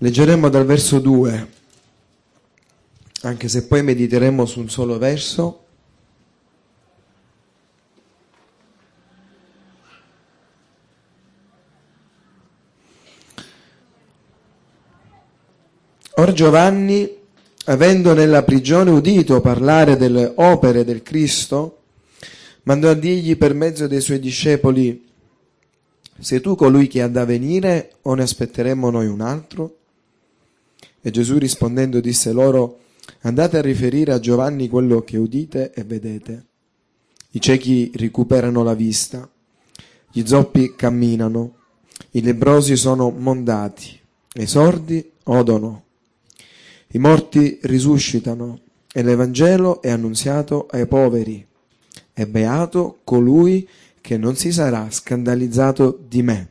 Leggeremo dal verso 2, anche se poi mediteremo su un solo verso. Or Giovanni, avendo nella prigione udito parlare delle opere del Cristo, mandò a dirgli per mezzo dei suoi discepoli: sei tu colui che ha da venire o ne aspetteremo noi un altro? E Gesù rispondendo disse loro: andate a riferire a Giovanni quello che udite e vedete. I ciechi recuperano la vista, gli zoppi camminano, i lebbrosi sono mondati, e i sordi odono, i morti risuscitano, e l'Evangelo è annunziato ai poveri. È beato colui che non si sarà scandalizzato di me.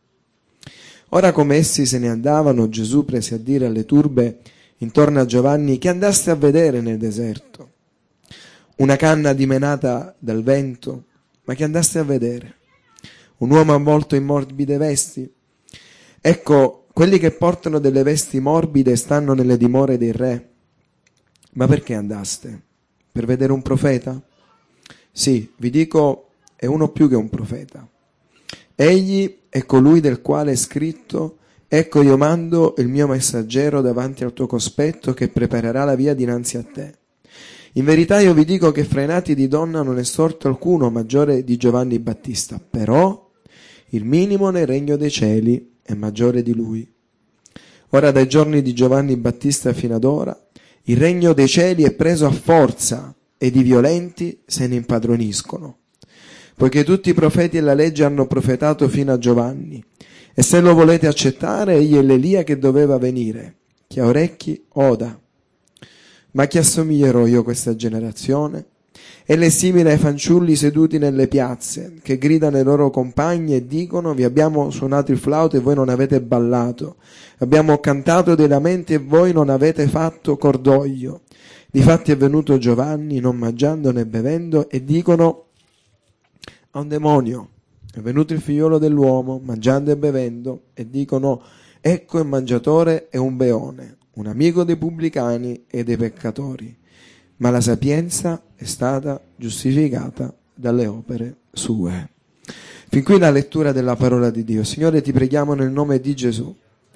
Ora come essi se ne andavano, Gesù prese a dire alle turbe intorno a Giovanni: che andaste a vedere nel deserto? Una canna dimenata dal vento? Ma che andaste a vedere? Un uomo avvolto in morbide vesti? Ecco, quelli che portano delle vesti morbide stanno nelle dimore dei re. Ma perché andaste? Per vedere un profeta? Sì, vi dico, è uno più che un profeta. Egli è colui del quale è scritto: ecco io mando il mio messaggero davanti al tuo cospetto che preparerà la via dinanzi a te. In verità io vi dico che fra i nati di donna non è sorto alcuno maggiore di Giovanni Battista, però il minimo nel regno dei cieli è maggiore di lui. Ora dai giorni di Giovanni Battista fino ad ora il regno dei cieli è preso a forza ed i violenti se ne impadroniscono. Poiché tutti i profeti e la legge hanno profetato fino a Giovanni, e se lo volete accettare, egli è l'Elia che doveva venire. Chi ha orecchi, oda. Ma a chi assomiglierò io a questa generazione? Ella è simile ai fanciulli seduti nelle piazze, che gridano ai loro compagni e dicono: vi abbiamo suonato il flauto e voi non avete ballato, abbiamo cantato dei lamenti e voi non avete fatto cordoglio. Difatti è venuto Giovanni non mangiando né bevendo, e dicono: a un demonio. È venuto il figliolo dell'uomo mangiando e bevendo, e dicono: ecco il mangiatore e un beone, un amico dei pubblicani e dei peccatori. Ma la sapienza è stata giustificata dalle opere sue. Fin qui la lettura della parola di Dio. Signore, ti preghiamo nel nome di Gesù.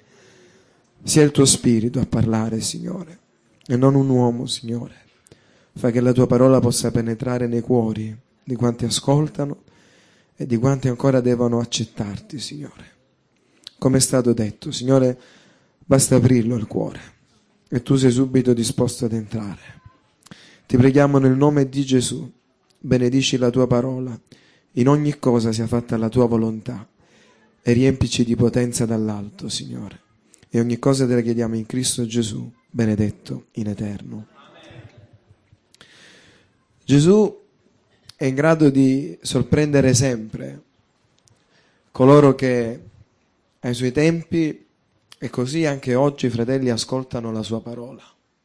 Sia il tuo spirito a parlare, Signore, e non un uomo, Signore. Fa che la tua parola possa penetrare nei cuori di quanti ascoltano e di quanti ancora devono accettarti, Signore. Come è stato detto, Signore, basta aprirlo il cuore e tu sei subito disposto ad entrare. Ti preghiamo nel nome di Gesù, benedici la tua parola, in ogni cosa sia fatta la tua volontà e riempici di potenza dall'alto, Signore. E ogni cosa te la chiediamo in Cristo Gesù, benedetto in eterno. Gesù è in grado di sorprendere sempre coloro che ai suoi tempi e così anche oggi, fratelli, ascoltano la sua parola.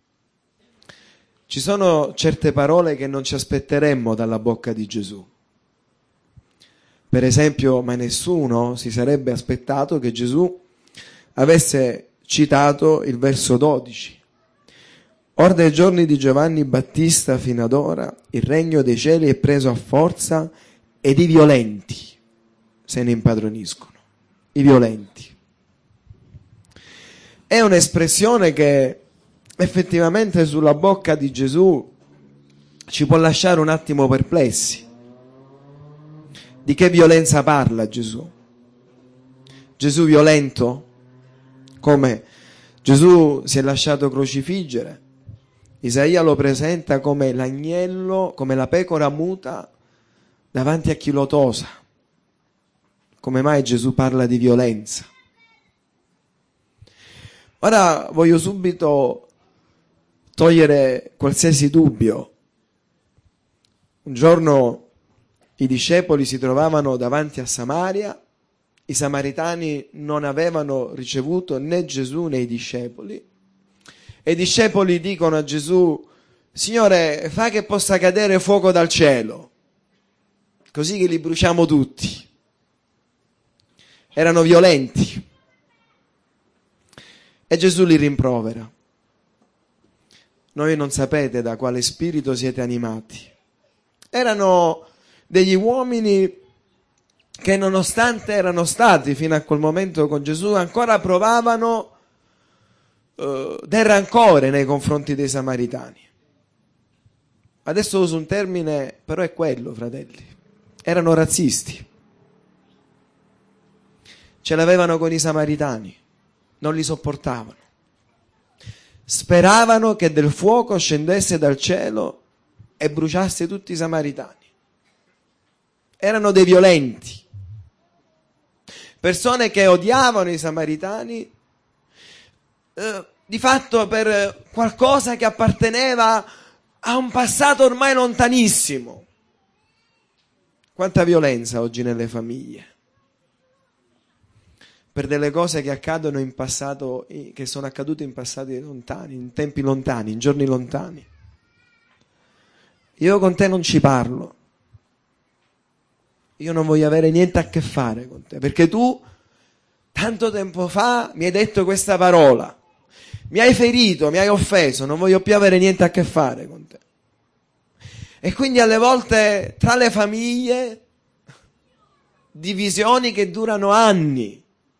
Ci sono certe parole che non ci aspetteremmo dalla bocca di Gesù. Per esempio, mai nessuno si sarebbe aspettato che Gesù avesse citato il verso 12. Or dai giorni di Giovanni Battista fino ad ora il regno dei cieli è preso a forza ed i violenti se ne impadroniscono. I violenti. È un'espressione che effettivamente sulla bocca di Gesù ci può lasciare un attimo perplessi. Di che violenza parla Gesù? Gesù violento? Come? Gesù si è lasciato crocifiggere. Isaia lo presenta come l'agnello, come la pecora muta davanti a chi lo tosa. Come mai Gesù parla di violenza? Ora voglio subito togliere qualsiasi dubbio. Un giorno i discepoli si trovavano davanti a Samaria, i samaritani non avevano ricevuto né Gesù né i discepoli, e i discepoli dicono a Gesù: Signore, fa che possa cadere fuoco dal cielo, così che li bruciamo tutti. Erano violenti. E Gesù li rimprovera. Noi non sapete da quale spirito siete animati. Erano degli uomini che, nonostante erano stati fino a quel momento con Gesù, ancora provavano del rancore nei confronti dei Samaritani. Adesso uso un termine, però è quello, fratelli. Erano razzisti. Ce l'avevano con i Samaritani, non li sopportavano. Speravano che del fuoco scendesse dal cielo e bruciasse tutti i Samaritani. Erano dei violenti. Persone che odiavano i Samaritani, di fatto per qualcosa che apparteneva a un passato ormai lontanissimo. Quanta violenza oggi nelle famiglie. Per delle cose che accadono in passato, che sono accadute in passati lontani, in tempi lontani, in giorni lontani. Io con te non ci parlo. Io non voglio avere niente a che fare con te, perché tu tanto tempo fa mi hai detto questa parola, mi hai ferito, mi hai offeso, non voglio più avere niente a che fare con te. E quindi alle volte tra le famiglie divisioni che durano anni,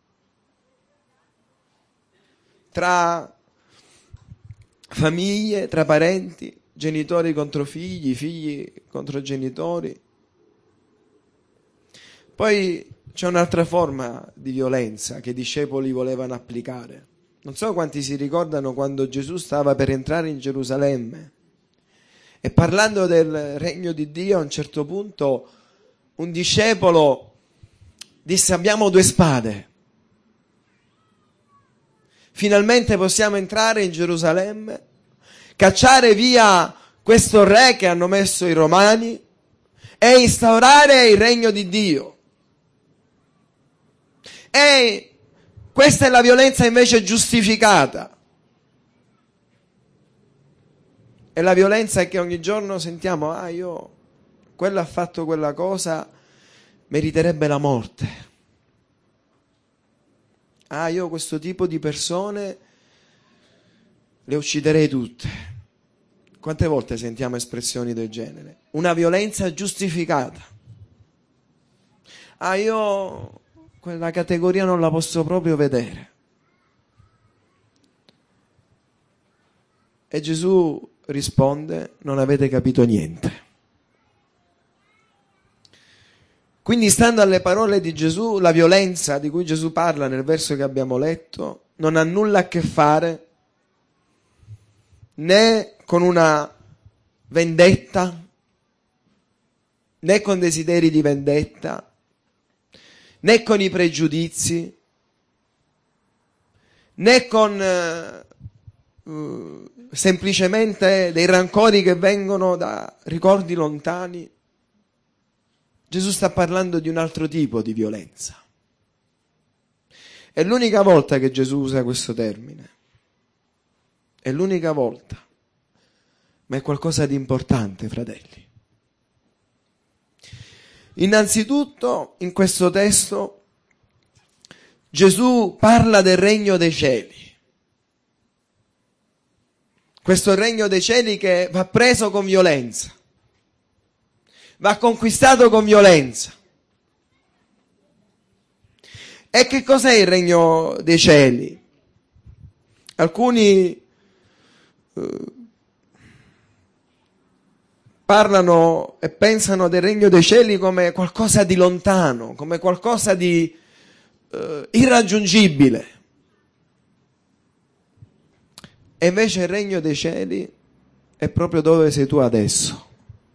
tra famiglie, tra parenti, genitori contro figli, figli contro genitori. Poi c'è un'altra forma di violenza che i discepoli volevano applicare. Non so quanti si ricordano quando Gesù stava per entrare in Gerusalemme e, parlando del regno di Dio, a un certo punto un discepolo disse: abbiamo 2 spade. Finalmente possiamo entrare in Gerusalemme, cacciare via questo re che hanno messo i Romani e instaurare il regno di Dio. E questa è la violenza invece giustificata. È la violenza che ogni giorno sentiamo: quello ha fatto quella cosa, meriterebbe la morte. Io questo tipo di persone le ucciderei tutte. Quante volte sentiamo espressioni del genere? Una violenza giustificata. Io quella categoria non la posso proprio vedere. E Gesù risponde: non avete capito niente. Quindi, stando alle parole di Gesù, la violenza di cui Gesù parla nel verso che abbiamo letto non ha nulla a che fare né con una vendetta, né con desideri di vendetta, né con i pregiudizi, né con semplicemente dei rancori che vengono da ricordi lontani. Gesù sta parlando di un altro tipo di violenza. È l'unica volta che Gesù usa questo termine. È l'unica volta. Ma è qualcosa di importante, fratelli. Innanzitutto, in questo testo, Gesù parla del regno dei cieli. Questo regno dei cieli che va preso con violenza. Va conquistato con violenza. E che cos'è il regno dei cieli? Alcuni parlano e pensano del regno dei cieli come qualcosa di lontano, come qualcosa di irraggiungibile. E invece il regno dei cieli è proprio dove sei tu adesso.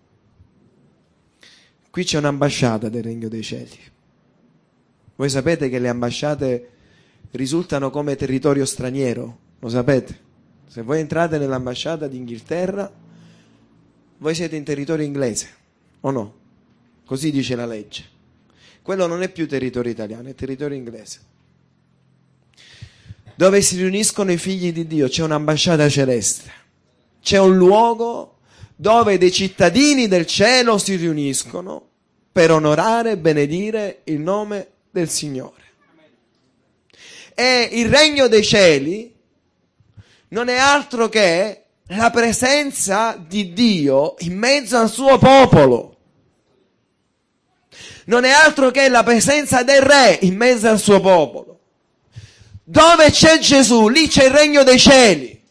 Qui c'è un'ambasciata del regno dei cieli. Voi sapete che le ambasciate risultano come territorio straniero, lo sapete? Se voi entrate nell'ambasciata d'Inghilterra, voi siete in territorio inglese, o no? Così dice la legge. Quello non è più territorio italiano, è territorio inglese. Dove si riuniscono i figli di Dio c'è un'ambasciata celeste. C'è un luogo dove dei cittadini del cielo si riuniscono per onorare e benedire il nome del Signore. E il regno dei cieli non è altro che la presenza di Dio in mezzo al suo popolo. Non è altro che la presenza del Re in mezzo al suo popolo. Dove c'è Gesù, lì c'è il regno dei cieli.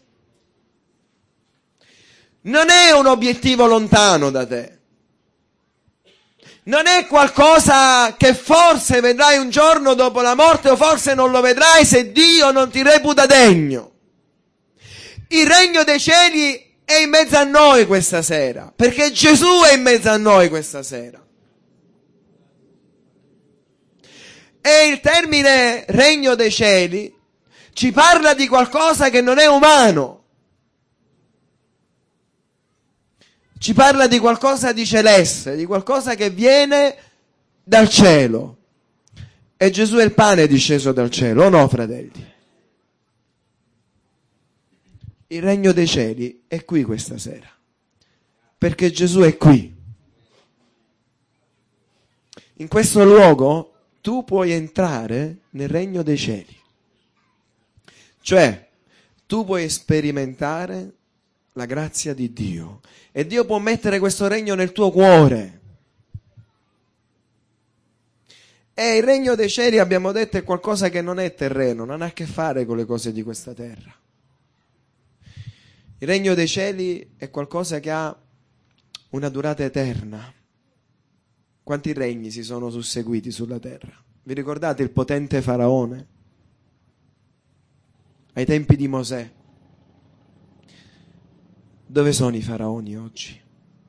Non è un obiettivo lontano da te. Non è qualcosa che forse vedrai un giorno dopo la morte o forse non lo vedrai se Dio non ti reputa degno. Il regno dei cieli è in mezzo a noi questa sera, perché Gesù è in mezzo a noi questa sera. E il termine regno dei cieli ci parla di qualcosa che non è umano. Ci parla di qualcosa di celeste, di qualcosa che viene dal cielo. E Gesù è il pane disceso dal cielo, o no, fratelli? Il regno dei cieli è qui questa sera, perché Gesù è qui. In questo luogo tu puoi entrare nel regno dei cieli. Cioè, tu puoi sperimentare la grazia di Dio e Dio può mettere questo regno nel tuo cuore. E il regno dei cieli, abbiamo detto, è qualcosa che non è terreno, non ha a che fare con le cose di questa terra. Il regno dei cieli è qualcosa che ha una durata eterna. Quanti regni si sono susseguiti sulla terra? Vi ricordate il potente faraone? Ai tempi di Mosè. Dove sono i faraoni oggi?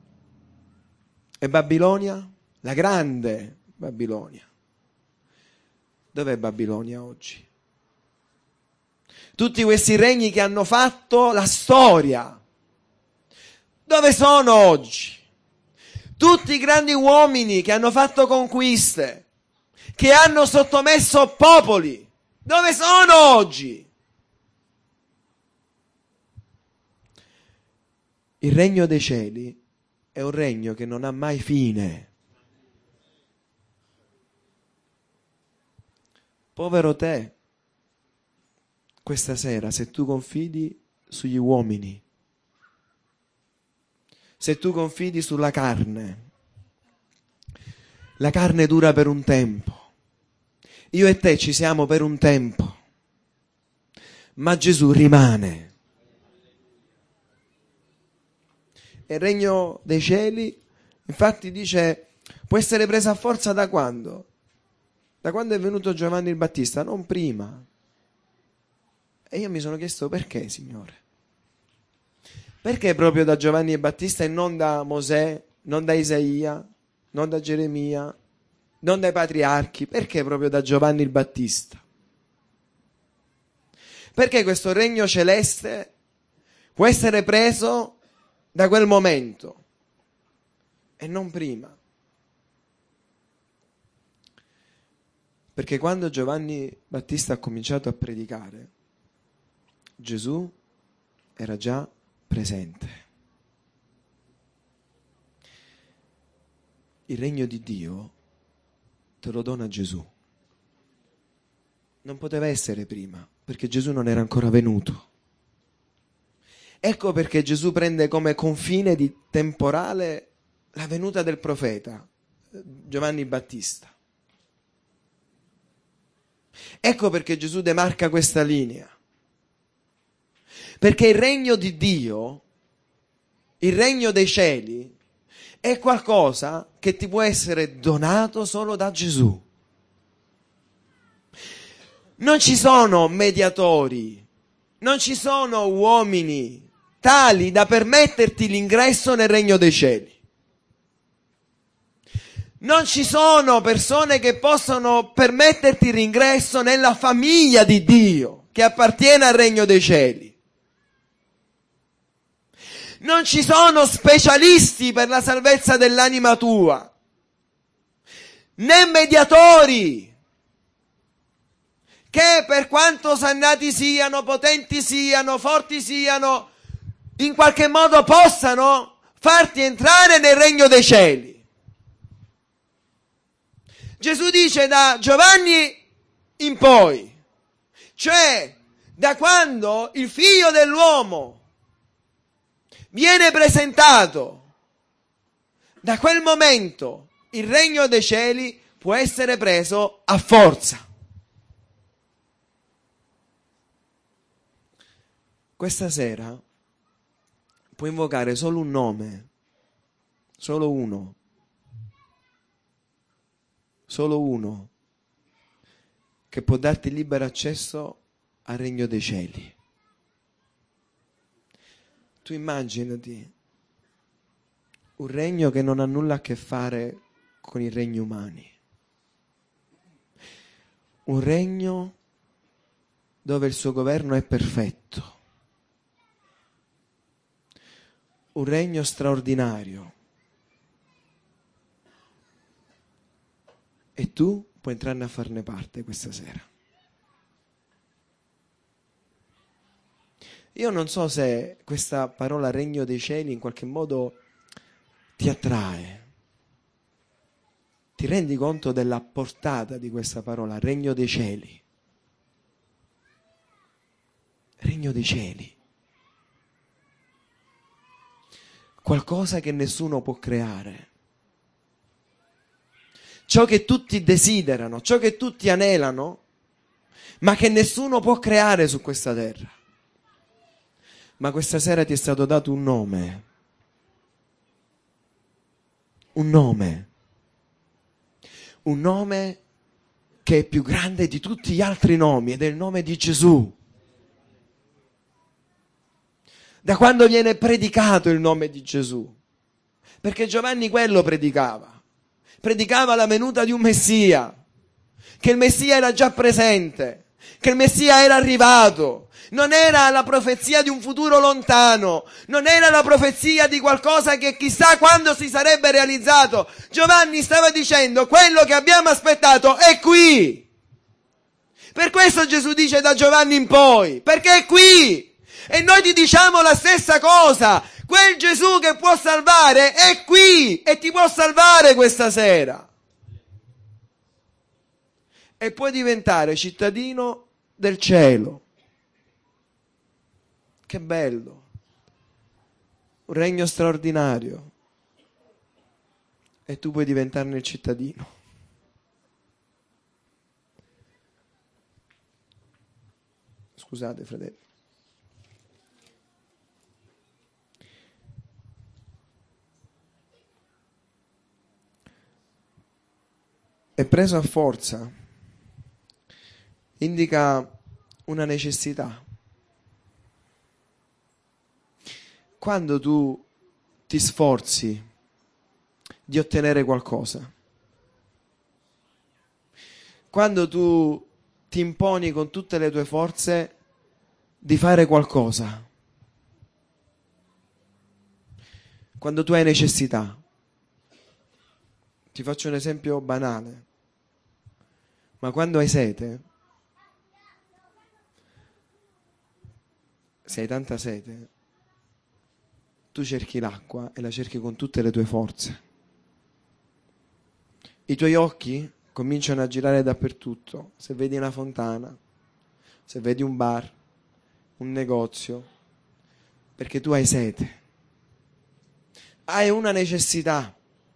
E Babilonia? La grande Babilonia. Dov'è Babilonia oggi? Tutti questi regni che hanno fatto la storia. Dove sono oggi? Tutti i grandi uomini che hanno fatto conquiste, che hanno sottomesso popoli. Dove sono oggi? Il regno dei cieli è un regno che non ha mai fine. Povero te, questa sera, se tu confidi sugli uomini, se tu confidi sulla carne, la carne dura per un tempo. Io e te ci siamo per un tempo, ma Gesù rimane. Il regno dei cieli, infatti dice, può essere presa a forza da quando? Da quando è venuto Giovanni il Battista, non prima. E io mi sono chiesto perché, Signore? Perché proprio da Giovanni il Battista e non da Mosè, non da Isaia, non da Geremia, non dai patriarchi? Perché proprio da Giovanni il Battista? Perché questo regno celeste può essere preso da quel momento e non prima? Perché quando Giovanni Battista ha cominciato a predicare, Gesù era già presente. Il regno di Dio te lo dona Gesù. Non poteva essere prima, perché Gesù non era ancora venuto. Ecco perché Gesù prende come confine di temporale la venuta del profeta Giovanni Battista. Ecco perché Gesù demarca questa linea. Perché il regno di Dio, il regno dei cieli, è qualcosa che ti può essere donato solo da Gesù. Non ci sono mediatori, non ci sono uomini tali da permetterti l'ingresso nel regno dei cieli. Non ci sono persone che possono permetterti l'ingresso nella famiglia di Dio, che appartiene al regno dei cieli. Non ci sono specialisti per la salvezza dell'anima tua, né mediatori che per quanto sannati siano, potenti siano, forti siano, in qualche modo possano farti entrare nel regno dei cieli. Gesù dice da Giovanni in poi, cioè Da quando il Figlio dell'uomo viene presentato, da quel momento il regno dei cieli può essere preso a forza. Questa sera puoi invocare solo un nome, solo uno, che può darti libero accesso al regno dei cieli. Tu immaginati un regno che non ha nulla a che fare con i regni umani, un regno dove il suo governo è perfetto, un regno straordinario, e tu puoi entrarne a farne parte questa sera. Io non so se questa parola regno dei cieli in qualche modo ti attrae. Ti rendi conto della portata di questa parola, regno dei cieli? Regno dei cieli. Qualcosa che nessuno può creare. Ciò che tutti desiderano, ciò che tutti anelano, ma che nessuno può creare su questa terra. Ma questa sera ti è stato dato un nome. Un nome che è più grande di tutti gli altri nomi, ed è il nome di Gesù. Da quando viene predicato il nome di Gesù? Perché Giovanni quello predicava la venuta di un Messia, che il Messia era già presente, che il Messia era arrivato. Non era la profezia di un futuro lontano, non era la profezia di qualcosa che chissà quando si sarebbe realizzato. Giovanni stava dicendo: quello che abbiamo aspettato è qui. Per questo Gesù dice da Giovanni in poi, perché è qui. E noi ti diciamo la stessa cosa: quel Gesù che può salvare è qui e ti può salvare questa sera. E puoi diventare cittadino del cielo. Che bello, un regno straordinario, e tu puoi diventarne il cittadino. Scusate, fratelli. È preso a forza, indica una necessità. Quando tu ti sforzi di ottenere qualcosa, quando tu ti imponi con tutte le tue forze di fare qualcosa, quando tu hai necessità, ti faccio un esempio banale, ma quando hai sete, se hai tanta sete, tu cerchi l'acqua e la cerchi con tutte le tue forze. I tuoi occhi cominciano a girare dappertutto. Se vedi una fontana, se vedi un bar, un negozio, perché tu hai sete. Hai una necessità.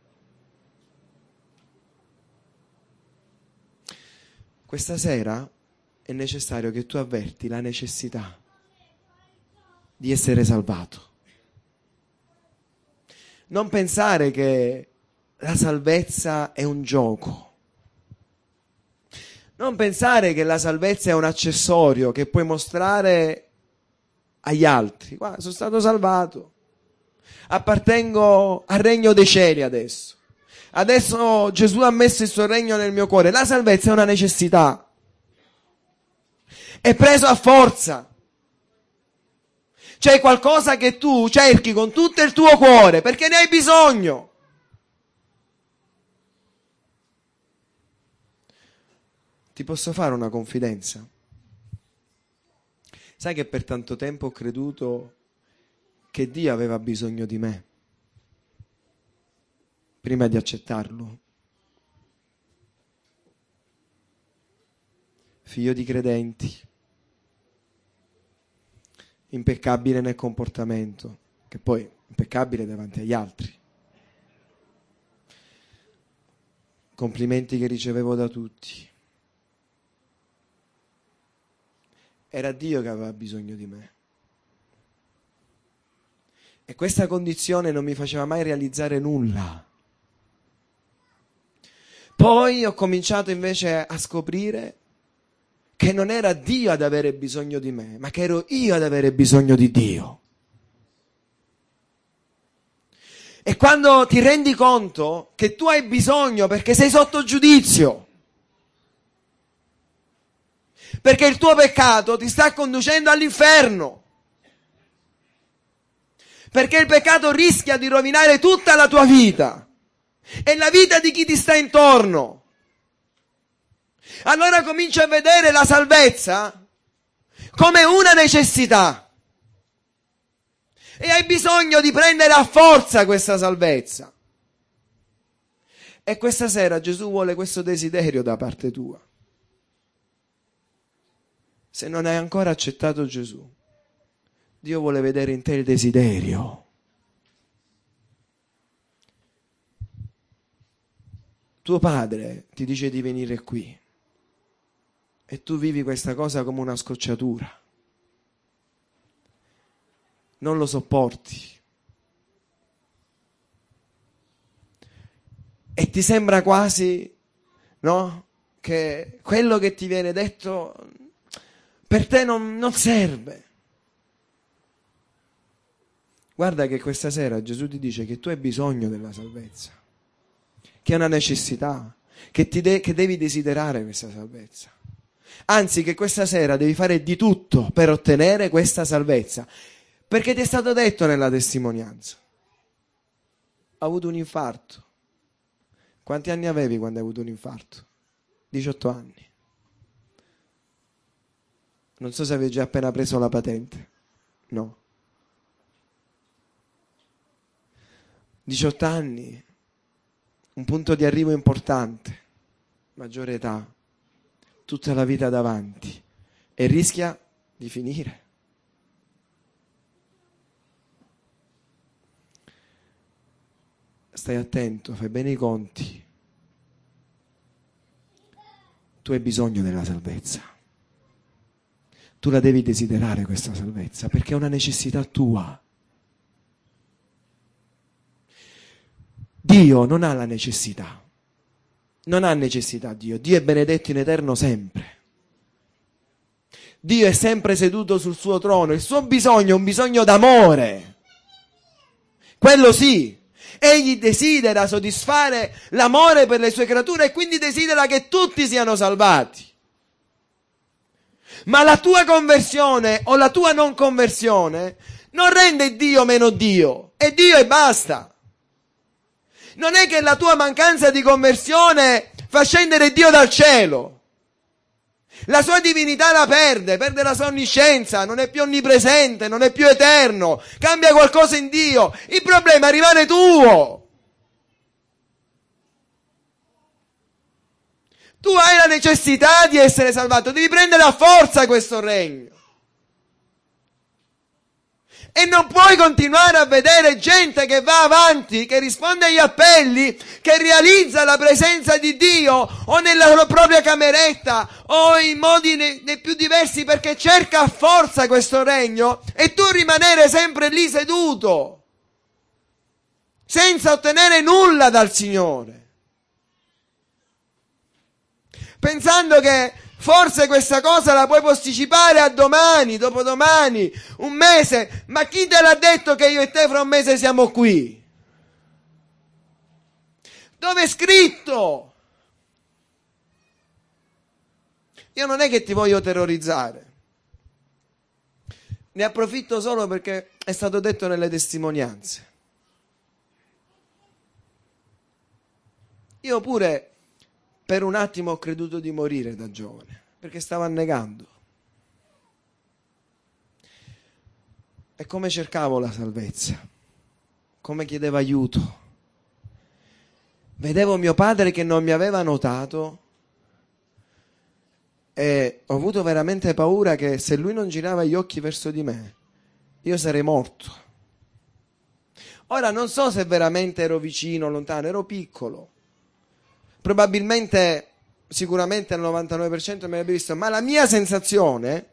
Questa sera è necessario che tu avverti la necessità di essere salvato. Non pensare che la salvezza è un gioco. Non pensare che la salvezza è un accessorio che puoi mostrare agli altri. Guarda, sono stato salvato. Appartengo al regno dei cieli adesso. Adesso Gesù ha messo il suo regno nel mio cuore. La salvezza è una necessità. È preso a forza. C'è qualcosa che tu cerchi con tutto il tuo cuore perché ne hai bisogno. Ti posso fare una confidenza? Sai che per tanto tempo ho creduto che Dio aveva bisogno di me prima di accettarlo? Figlio di credenti, impeccabile nel comportamento, che poi impeccabile davanti agli altri. Complimenti che ricevevo da tutti. Era Dio che aveva bisogno di me. E questa condizione non mi faceva mai realizzare nulla. Poi ho cominciato invece a scoprire che non era Dio ad avere bisogno di me, ma che ero io ad avere bisogno di Dio. E quando ti rendi conto che tu hai bisogno perché sei sotto giudizio, perché il tuo peccato ti sta conducendo all'inferno, perché il peccato rischia di rovinare tutta la tua vita e la vita di chi ti sta intorno, allora cominci a vedere la salvezza come una necessità e hai bisogno di prendere a forza questa salvezza. E questa sera Gesù vuole questo desiderio da parte tua. Se non hai ancora accettato Gesù, Dio vuole vedere in te il desiderio. Tuo padre ti dice di venire qui e tu vivi questa cosa come una scocciatura. Non lo sopporti. E ti sembra quasi, no? Che quello che ti viene detto per te non serve. Guarda che questa sera Gesù ti dice che tu hai bisogno della salvezza, che è una necessità, che devi desiderare questa salvezza. Anzi, che questa sera devi fare di tutto per ottenere questa salvezza, perché ti è stato detto nella testimonianza. Ho avuto un infarto. Quanti anni avevi quando hai avuto un infarto? 18 anni. Non so se avevi già appena preso la patente. No. 18 anni, un punto di arrivo importante, maggiore età, tutta la vita davanti e rischia di finire. Stai attento, fai bene i conti. Tu hai bisogno della salvezza. Tu la devi desiderare questa salvezza, perché è una necessità tua. Dio non ha la necessità. Non ha necessità Dio. Dio è benedetto in eterno sempre. Dio è sempre seduto sul suo trono. Il suo bisogno è un bisogno d'amore. Quello sì. Egli desidera soddisfare l'amore per le sue creature e quindi desidera che tutti siano salvati. Ma la tua conversione o la tua non conversione non rende Dio meno Dio. È Dio e basta. Non è che la tua mancanza di conversione fa scendere Dio dal cielo. La sua divinità la perde la sua onniscienza, non è più onnipresente, non è più eterno, cambia qualcosa in Dio. Il problema rimane tuo. Tu hai la necessità di essere salvato, devi prendere a forza questo regno. E non puoi continuare a vedere gente che va avanti, che risponde agli appelli, che realizza la presenza di Dio o nella propria cameretta o in modi nei più diversi perché cerca a forza questo regno e tu rimanere sempre lì seduto senza ottenere nulla dal Signore, pensando che forse questa cosa la puoi posticipare a domani, dopodomani, un mese. Ma chi te l'ha detto che io e te fra un mese siamo qui? Dove è scritto? Io non è che ti voglio terrorizzare. Ne approfitto solo perché è stato detto nelle testimonianze. Io pure per un attimo ho creduto di morire da giovane, perché stavo annegando. E come cercavo la salvezza? Come chiedevo aiuto? Vedevo mio padre che non mi aveva notato e ho avuto veramente paura che se lui non girava gli occhi verso di me, io sarei morto. Ora non so se veramente ero vicino, lontano, ero piccolo. Probabilmente, sicuramente al 99% mi avrebbe visto, ma la mia sensazione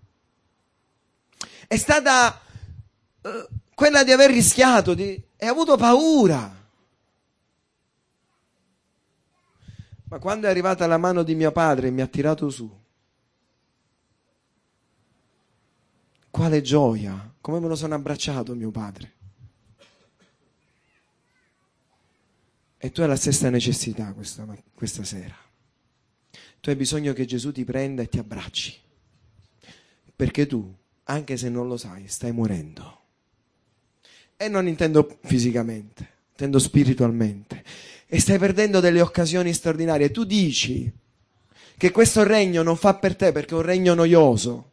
è stata quella di aver rischiato, e avuto paura. Ma quando è arrivata la mano di mio padre e mi ha tirato su, quale gioia, come me lo sono abbracciato mio padre. E tu hai la stessa necessità questa sera. Tu hai bisogno che Gesù ti prenda e ti abbracci. Perché tu, anche se non lo sai, stai morendo. E non intendo fisicamente, intendo spiritualmente. E stai perdendo delle occasioni straordinarie. Tu dici che questo regno non fa per te perché è un regno noioso.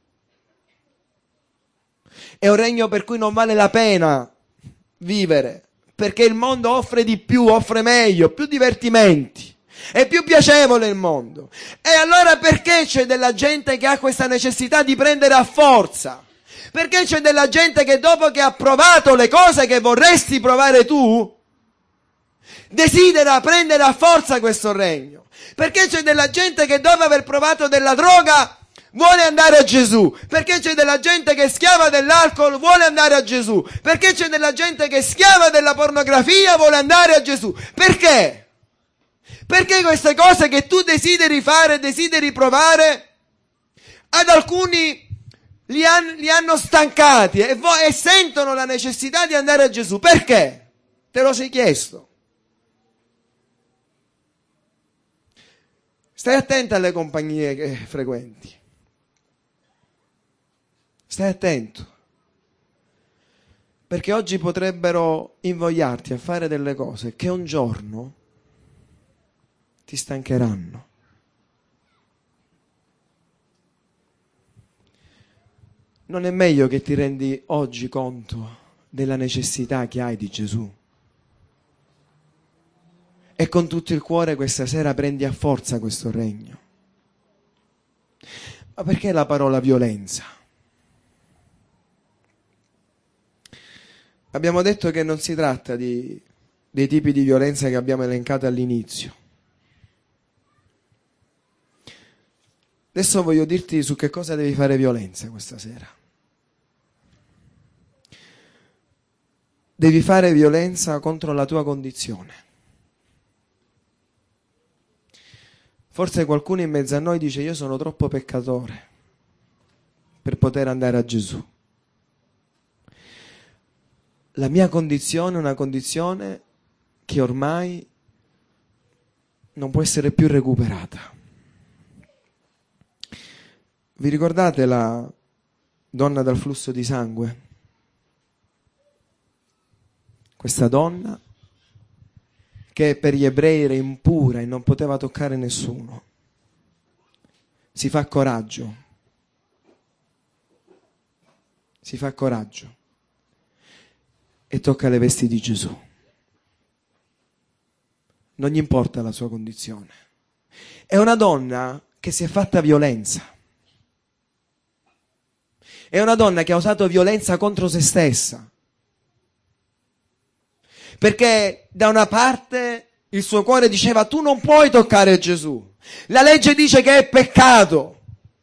È un regno per cui non vale la pena vivere. Perché il mondo offre di più, offre meglio, più divertimenti. È più piacevole il mondo. E allora perché c'è della gente che ha questa necessità di prendere a forza? Perché c'è della gente che dopo che ha provato le cose che vorresti provare tu, desidera prendere a forza questo regno? Perché c'è della gente che dopo aver provato della droga vuole andare a Gesù? Perché c'è della gente che è schiava dell'alcol vuole andare a Gesù? Perché c'è della gente che è schiava della pornografia vuole andare a Gesù? Perché? Perché queste cose che tu desideri fare, desideri provare, ad alcuni li hanno stancati e sentono la necessità di andare a Gesù. Perché? Te lo sei chiesto? Stai attento alle compagnie che frequenti. Stai attento. Perché oggi potrebbero invogliarti a fare delle cose che un giorno ti stancheranno. Non è meglio che ti rendi oggi conto della necessità che hai di Gesù? E con tutto il cuore questa sera prendi a forza questo regno. Ma perché la parola violenza? Abbiamo detto che non si tratta dei tipi di violenza che abbiamo elencato all'inizio. Adesso voglio dirti su che cosa devi fare violenza questa sera. Devi fare violenza contro la tua condizione. Forse qualcuno in mezzo a noi dice: io sono troppo peccatore per poter andare a Gesù. La mia condizione è una condizione che ormai non può essere più recuperata. Vi ricordate la donna dal flusso di sangue? Questa donna che per gli ebrei era impura e non poteva toccare nessuno. Si fa coraggio. Si fa coraggio. E tocca le vesti di Gesù. Non gli importa la sua condizione. È una donna che si è fatta violenza. È una donna che ha usato violenza contro se stessa. Perché da una parte il suo cuore diceva: tu non puoi toccare Gesù. La legge dice che è peccato.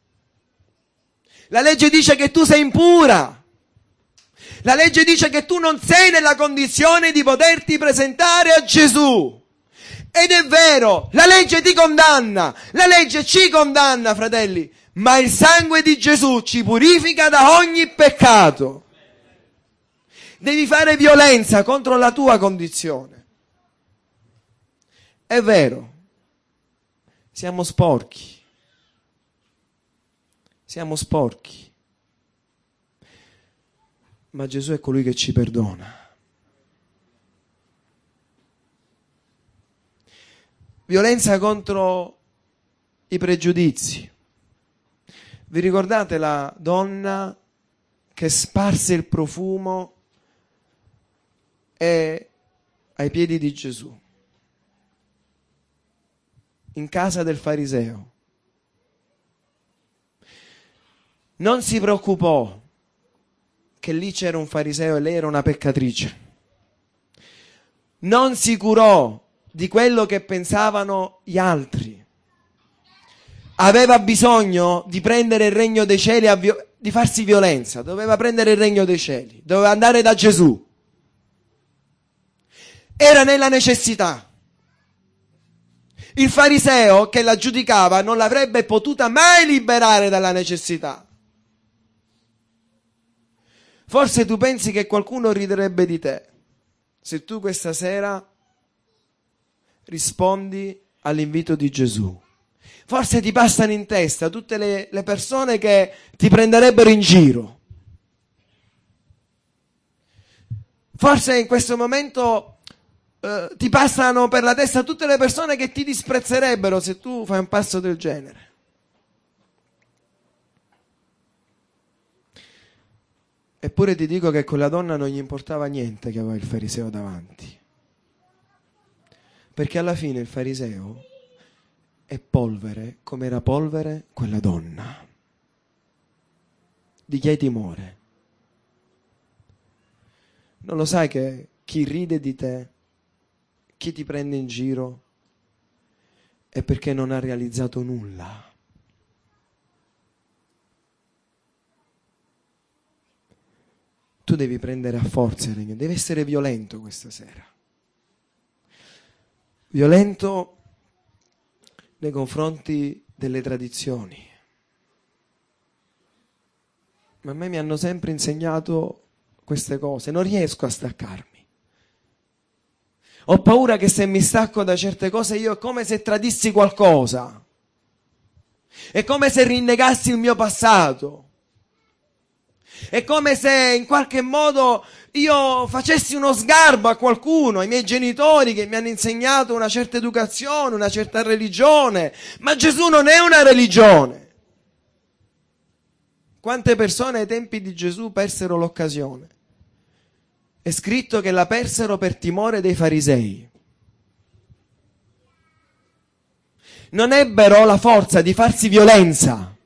La legge dice che tu sei impura. La legge dice che tu non sei nella condizione di poterti presentare a Gesù. Ed è vero, la legge ti condanna, la legge ci condanna, fratelli, ma il sangue di Gesù ci purifica da ogni peccato. Devi fare violenza contro la tua condizione. È vero, siamo sporchi. Siamo sporchi. Ma Gesù è colui che ci perdona. Violenza contro i pregiudizi. Vi ricordate la donna che sparse il profumo ai piedi di Gesù? In casa del fariseo. Non si preoccupò che lì c'era un fariseo e lei era una peccatrice. Non si curò di quello che pensavano gli altri. Aveva bisogno di prendere il regno dei cieli, di farsi violenza. Doveva prendere il regno dei cieli. Doveva andare da Gesù. Era nella necessità. Il fariseo che la giudicava non l'avrebbe potuta mai liberare dalla necessità. Forse tu pensi che qualcuno riderebbe di te se tu questa sera rispondi all'invito di Gesù. Forse ti passano in testa tutte le persone che ti prenderebbero in giro. Forse in questo momento ti passano per la testa tutte le persone che ti disprezzerebbero se tu fai un passo del genere. Eppure ti dico che quella donna non gli importava niente che aveva il fariseo davanti. Perché alla fine il fariseo è polvere come era polvere quella donna. Di chi hai timore? Non lo sai che chi ride di te, chi ti prende in giro, è perché non ha realizzato nulla. Tu devi prendere a forza il regno, devi essere violento questa sera. Violento nei confronti delle tradizioni. Ma a me mi hanno sempre insegnato queste cose, non riesco a staccarmi. Ho paura che se mi stacco da certe cose io è come se tradissi qualcosa. È come se rinnegassi il mio passato. È come se in qualche modo io facessi uno sgarbo a qualcuno, ai miei genitori che mi hanno insegnato una certa educazione, una certa religione. Ma Gesù non è una religione. Quante persone ai tempi di Gesù persero l'occasione? È scritto che la persero per timore dei farisei. Non ebbero la forza di farsi violenza.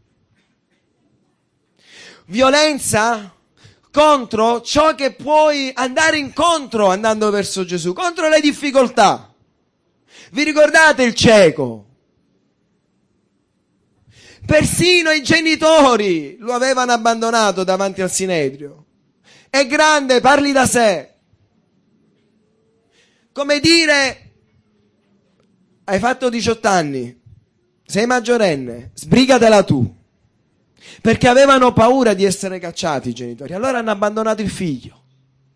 Violenza contro ciò che puoi andare incontro andando verso Gesù, contro le difficoltà. Vi ricordate il cieco? Persino i genitori lo avevano abbandonato davanti al Sinedrio. È grande, parli da sé. Come dire, hai fatto 18 anni, sei maggiorenne, sbrigatela tu. Perché avevano paura di essere cacciati i genitori, allora hanno abbandonato il figlio.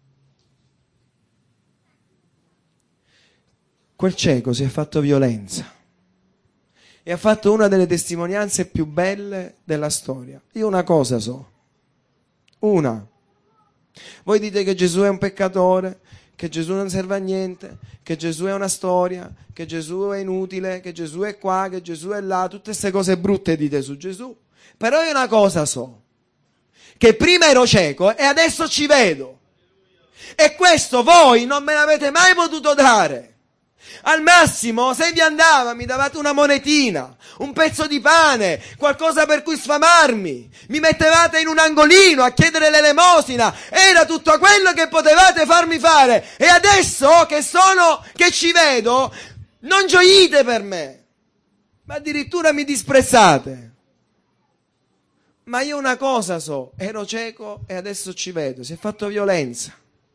Quel cieco si è fatto violenza e ha fatto una delle testimonianze più belle della storia. Io una cosa so, una. Voi dite che Gesù è un peccatore, che Gesù non serve a niente, che Gesù è una storia, che Gesù è inutile, che Gesù è qua, che Gesù è là, tutte queste cose brutte dite su Gesù. Però io una cosa so, che prima ero cieco e adesso ci vedo. E questo voi non me l'avete mai potuto dare. Al massimo, se vi andava, mi davate una monetina, un pezzo di pane, qualcosa per cui sfamarmi. Mi mettevate in un angolino a chiedere l'elemosina. Era tutto quello che potevate farmi fare. E adesso che ci vedo, non gioite per me, ma addirittura mi disprezzate. Ma io una cosa so, ero cieco e adesso ci vedo. Si è fatto violenza.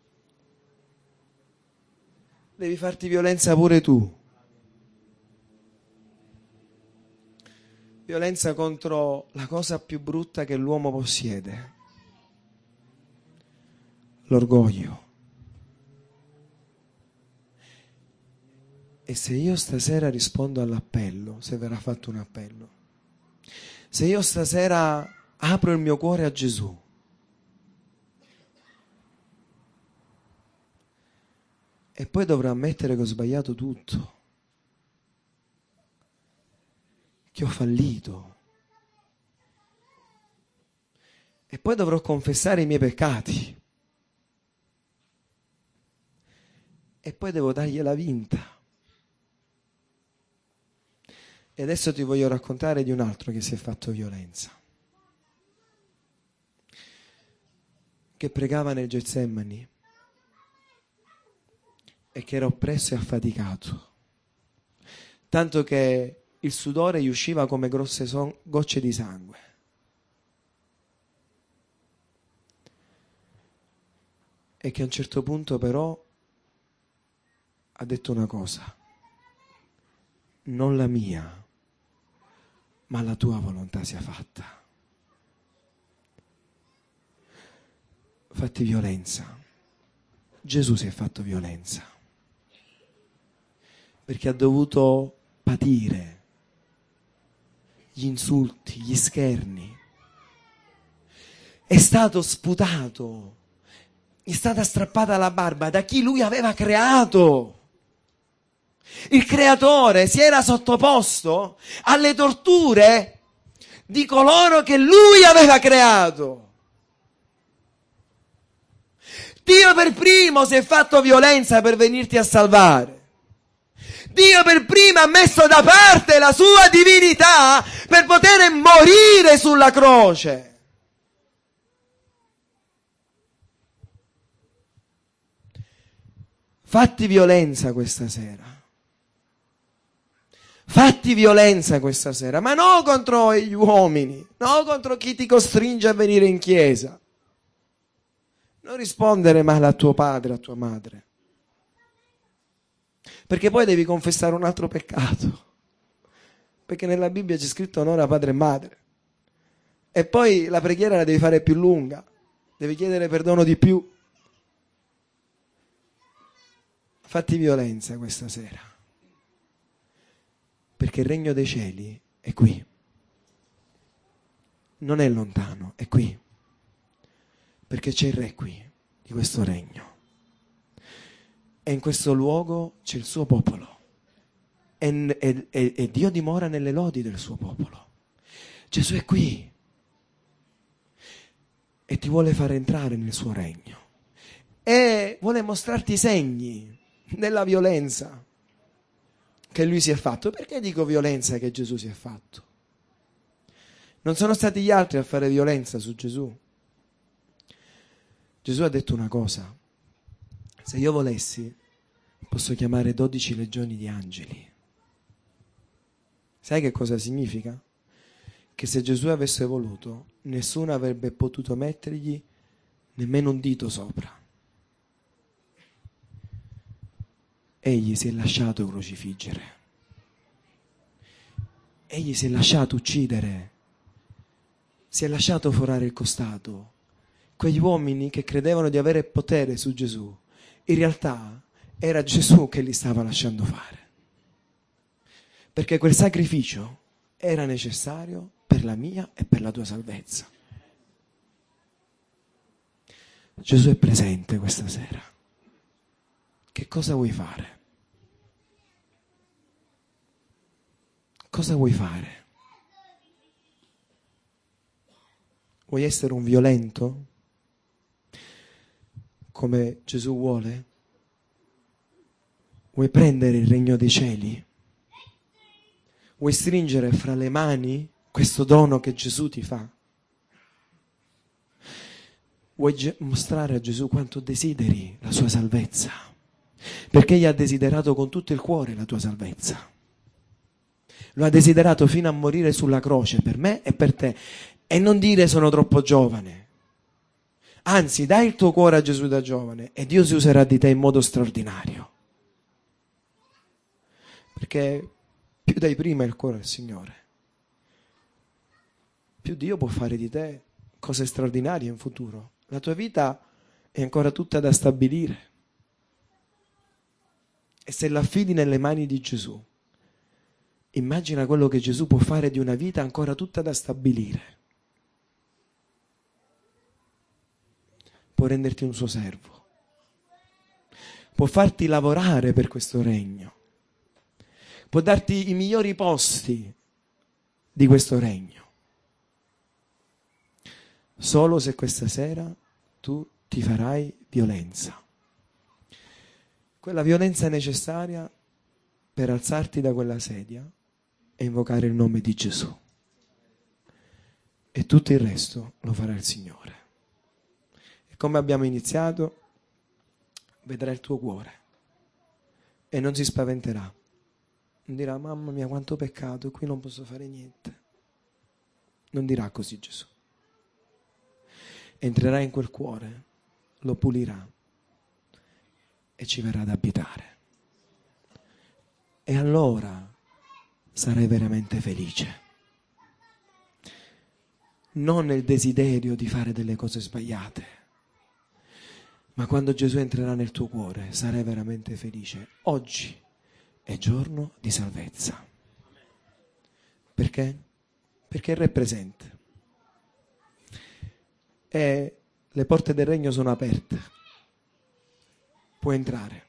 Devi farti violenza pure tu. Violenza contro la cosa più brutta che l'uomo possiede. L'orgoglio. E se io stasera rispondo all'appello, se verrà fatto un appello, se io stasera apro il mio cuore a Gesù, e poi dovrò ammettere che ho sbagliato tutto, che ho fallito, e poi dovrò confessare i miei peccati, e poi devo dargliela vinta. E adesso ti voglio raccontare di un altro che si è fatto violenza. che pregava nel Getsemani e che era oppresso e affaticato, tanto che il sudore gli usciva come grosse gocce di sangue. E che a un certo punto però ha detto una cosa: non la mia, ma la tua volontà sia fatta. Fatti violenza. Gesù si è fatto violenza perché ha dovuto patire gli insulti, gli scherni. È stato sputato, gli è stata strappata la barba da chi lui aveva creato. Il creatore si era sottoposto alle torture di coloro che lui aveva creato. Dio per primo si è fatto violenza per venirti a salvare. Dio per primo ha messo da parte la sua divinità per poter morire sulla croce. Fatti violenza questa sera. Fatti violenza questa sera, ma non contro gli uomini, non contro chi ti costringe a venire in chiesa. Non rispondere male a tuo padre, a tua madre, perché poi devi confessare un altro peccato, perché nella Bibbia c'è scritto onora padre e madre, e poi la preghiera la devi fare più lunga, devi chiedere perdono di più. Fatti violenza questa sera, perché il regno dei cieli è qui, non è lontano, è qui, perché c'è il re qui di questo regno. E in questo luogo c'è il suo popolo. E Dio dimora nelle lodi del suo popolo. Gesù è qui. E ti vuole far entrare nel suo regno. E vuole mostrarti i segni della violenza che lui si è fatto. Perché dico violenza che Gesù si è fatto? Non sono stati gli altri a fare violenza su Gesù. Gesù ha detto una cosa: se io volessi, posso chiamare 12 legioni di angeli. Sai che cosa significa? Che se Gesù avesse voluto, nessuno avrebbe potuto mettergli nemmeno un dito sopra. Egli si è lasciato crocifiggere. Egli si è lasciato uccidere. Si è lasciato forare il costato. Quegli uomini che credevano di avere potere su Gesù, in realtà era Gesù che li stava lasciando fare, perché quel sacrificio era necessario per la mia e per la tua salvezza. Gesù è presente questa sera. Che cosa vuoi fare? Cosa vuoi fare? Vuoi essere un violento? Come Gesù vuole? Vuoi prendere il regno dei cieli? Vuoi stringere fra le mani questo dono che Gesù ti fa? Vuoi mostrare a Gesù quanto desideri la sua salvezza? Perché egli ha desiderato con tutto il cuore la tua salvezza. Lo ha desiderato fino a morire sulla croce per me e per te. E non dire sono troppo giovane. Anzi, dai il tuo cuore a Gesù da giovane e Dio si userà di te in modo straordinario. Perché più dai prima il cuore al Signore, più Dio può fare di te cose straordinarie in futuro. La tua vita è ancora tutta da stabilire. E se la affidi nelle mani di Gesù, immagina quello che Gesù può fare di una vita ancora tutta da stabilire. Può renderti un suo servo. Può farti lavorare per questo regno. Può darti i migliori posti di questo regno. Solo se questa sera tu ti farai violenza. Quella violenza necessaria per alzarti da quella sedia e invocare il nome di Gesù. E tutto il resto lo farà il Signore. E come abbiamo iniziato, vedrà il tuo cuore e non si spaventerà. Non dirà, mamma mia quanto peccato, qui non posso fare niente. Non dirà così Gesù. Entrerà in quel cuore, lo pulirà e ci verrà ad abitare. E allora sarai veramente felice. Non nel desiderio di fare delle cose sbagliate, ma quando Gesù entrerà nel tuo cuore sarai veramente felice. Oggi è giorno di salvezza. Perché? Perché il Re è presente. E le porte del regno sono aperte. Puoi entrare.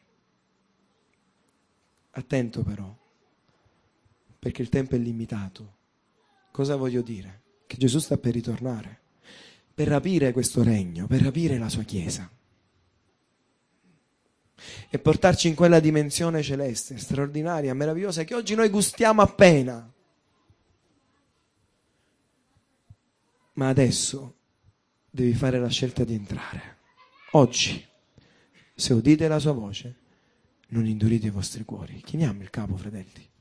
Attento però, perché il tempo è limitato. Cosa voglio dire? Che Gesù sta per ritornare, per rapire questo regno, per rapire la sua Chiesa e portarci in quella dimensione celeste, straordinaria, meravigliosa, che oggi noi gustiamo appena. Ma adesso devi fare la scelta di entrare. Oggi, se udite la sua voce, non indurite i vostri cuori. Chiniamo il capo, fratelli.